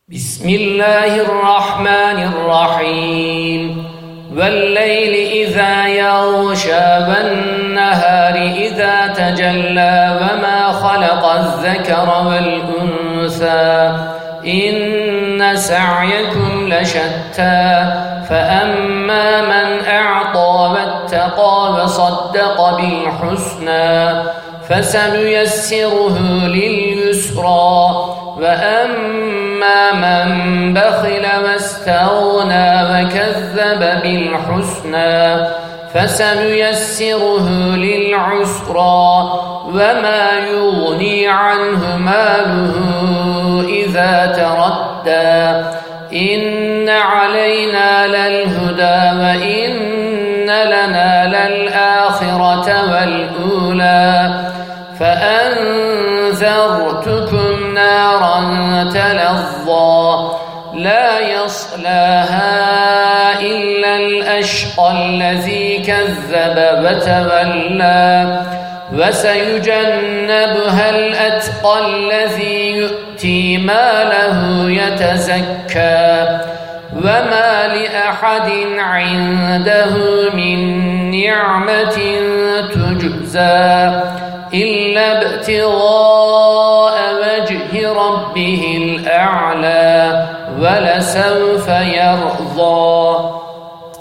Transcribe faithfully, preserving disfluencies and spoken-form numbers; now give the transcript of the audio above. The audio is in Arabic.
بسم الله الرحمن الرحيم والليل إذا يغشى والنهار إذا تجلى وما خلق الذكر والأنثى إن سعيكم لشتى فأما من أعطى واتقى وصدق بالحسنى فسنيسره لليسرى وأما من بخل واستغنى وكذب بالحسنى فسنيسره للعسرى وما يغني عنه ماله إذا تردى إن علينا للهدى وإن لنا للآخرة والأولى فأنذرتكم نارا تلظى لا يصلاها إلا الأشقى الذي كذب وتولى وسيجنبها الأتقى الذي يؤتي ماله يتزكى وما لأحد عنده من نعمة تجزى إلا ابتغاء وجه ربه الأعلى ولسوف يرضى.